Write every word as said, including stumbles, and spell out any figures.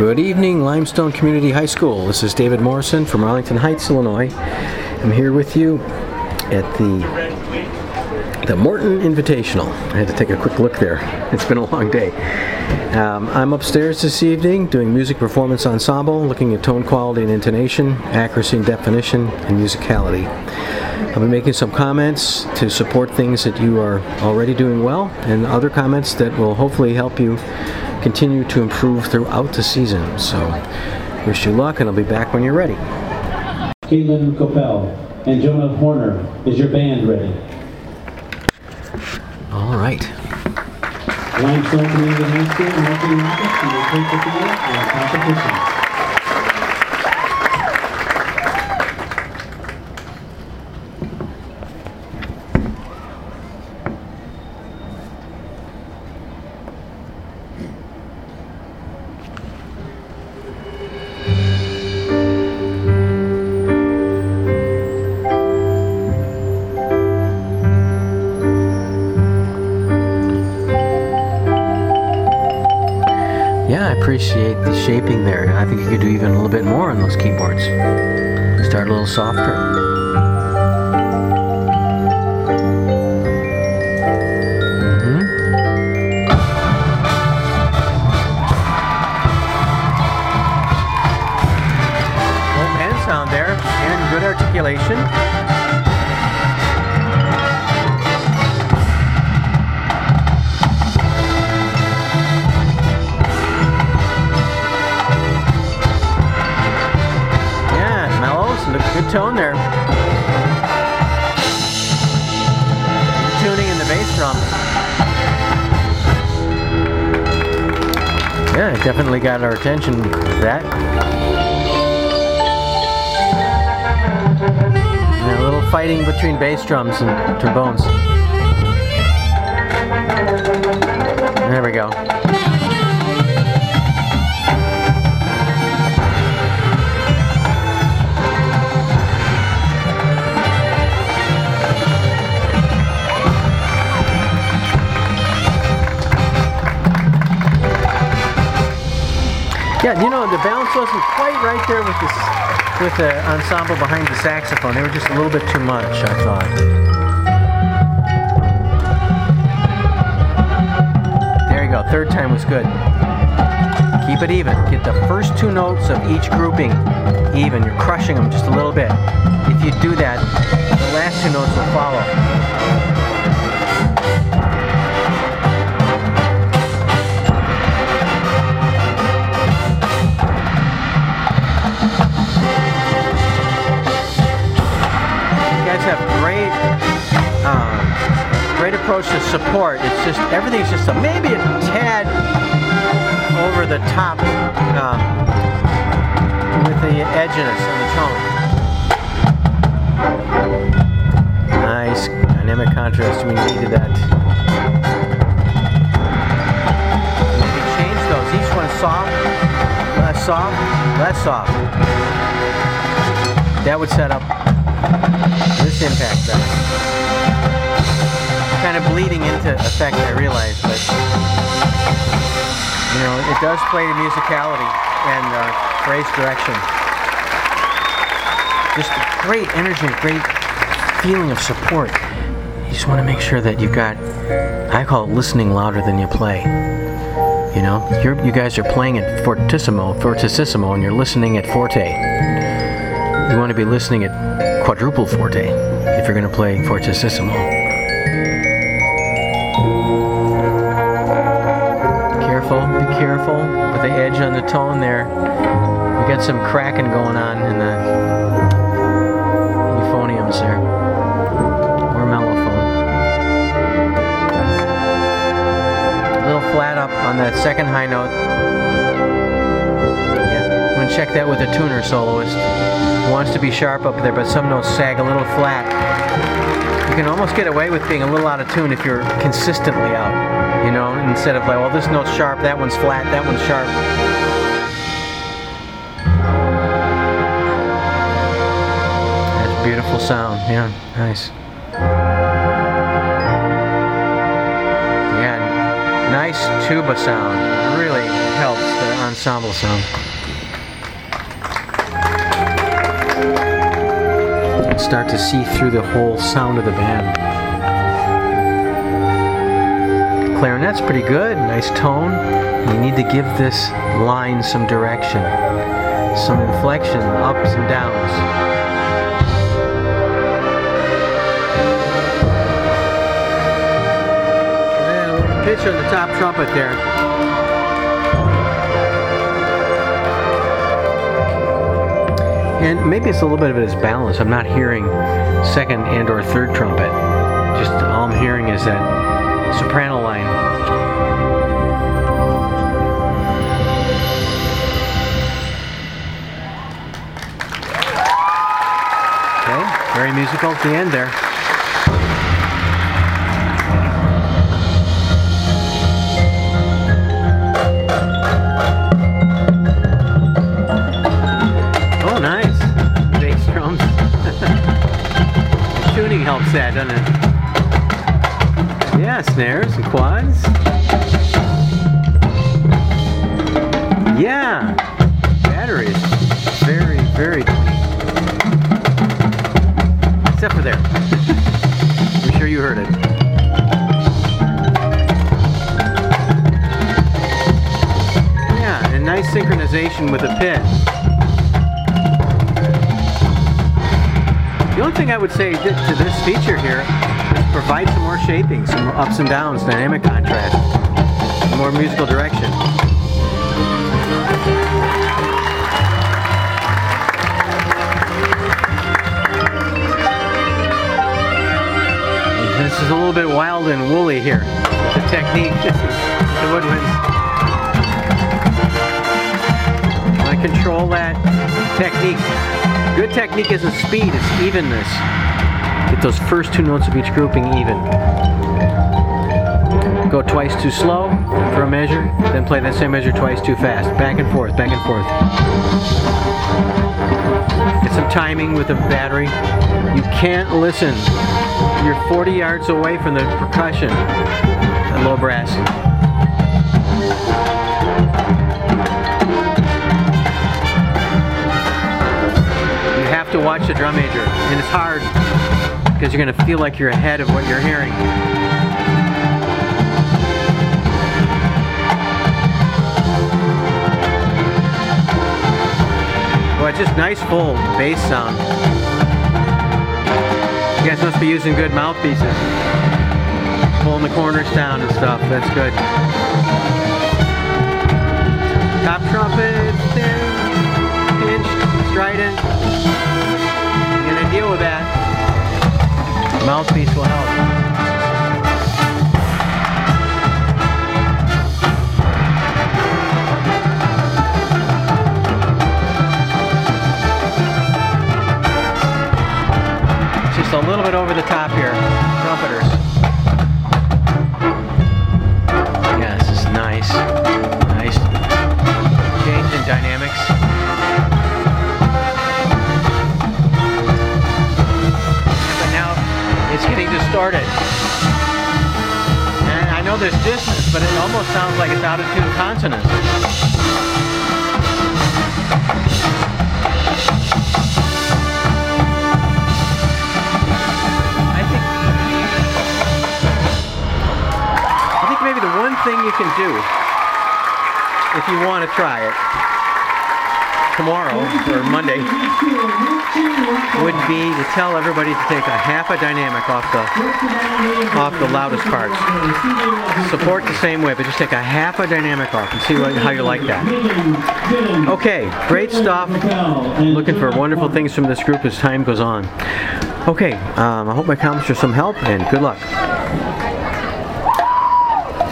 Good evening, Limestone Community High School. This is David Morrison from Arlington Heights, Illinois. I'm here with you at the the Morton Invitational. I had to take a quick look there. It's been a long day. Um, I'm upstairs this evening doing music performance ensemble, looking at tone quality and intonation, accuracy and definition, and musicality. I'll be making some comments to support things that you are already doing well, and other comments that will hopefully help you continue to improve throughout the season. So, wish you luck, and I'll be back when you're ready. Caitlin Coppell and Jonah Horner, is your band ready? All right. Limestone Community High School, marching rockets, and will take the field in competition. Yeah, I appreciate the shaping there. I think you could do even a little bit more on those keyboards. Start a little softer. Mm-hmm. Full band sound there, and good articulation. Good tone there. Good tuning in the bass drums. Yeah, it definitely got our attention with that. And a little fighting between bass drums and trombones. There we go. Yeah, you know, the balance wasn't quite right there with this, with the ensemble behind the saxophone. They were just a little bit too much, I thought. There you go. Third time was good. Keep it even. Get the first two notes of each grouping even. You're crushing them just a little bit. If you do that, the last two notes will follow. Have great, um, great approach to support. It's just everything's just a, maybe a tad over the top um, with the edginess on the tone. Nice dynamic contrast. We needed that. Maybe change those. Each one soft, less soft, less soft. That would set up this impact better. Kind of bleeding into effect, I realize, but you know, it does play to musicality and uh, phrase direction. Just great energy, great feeling of support. You just want to make sure that you've got, I call it listening louder than you play. You know, you're, you guys are playing at fortissimo, fortissimo, and you're listening at forte. You want to be listening at quadruple forte if you're going to play fortissimo. Careful, be careful with the edge on the tone there. We got some cracking going on in the euphoniums there, or mellophone. A little flat up on that second high note. Yeah, I'm going to check that with a tuner soloist. Wants to be sharp up there, but some notes sag a little flat. You can almost get away with being a little out of tune if you're consistently out, you know, instead of like, well, this note's sharp, that one's flat, that one's sharp. That's a beautiful sound, yeah, nice. Yeah, nice nice tuba sound. It really helps the ensemble sound. Start to see through the whole sound of the band. Clarinet's pretty good, nice tone. You need to give this line some direction, some inflection, ups and downs. Yeah, a little pitch on the top trumpet there. And maybe it's a little bit of it is balance. I'm not hearing second and or third trumpet. Just all I'm hearing is that soprano line. Okay, very musical at the end there. Tuning helps that, doesn't it? Yeah, snares and quads. Yeah, batteries. Very, very clean. Except for there. I'm sure you heard it. Yeah, and nice synchronization with the pit. The only thing I would say to this feature here is provide some more shaping, some more ups and downs, dynamic contrast, some more musical direction. This is a little bit wild and woolly here, the technique, the woodwinds. I control that technique. Good technique isn't speed, it's evenness. Get those first two notes of each grouping even. Go twice too slow for a measure, then play that same measure twice too fast. Back and forth, back and forth. Get some timing with the battery. You can't listen. You're forty yards away from the percussion at low brass. To watch the drum major, and it's hard because you're going to feel like you're ahead of what you're hearing. Well, it's just nice full bass sound. You guys must be using good mouthpieces, pulling the corners down and stuff. That's good. Top trumpet, thin, pinched, strident. Deal with that. Mouthpiece will help. Just a little bit over the top here, trumpeters. Yeah, this is nice. Nice change in dynamics. It's getting distorted. And I know there's distance, but it almost sounds like it's out of tune consonants. I think I think maybe the one thing you can do if you want to try it tomorrow or Monday would be to tell everybody to take a half a dynamic off the off the loudest parts. Support the same way, but just take a half a dynamic off and see what, how you like that. Okay, great stuff. Looking for wonderful things from this group as time goes on. Okay, um, I hope my comments are some help, and good luck.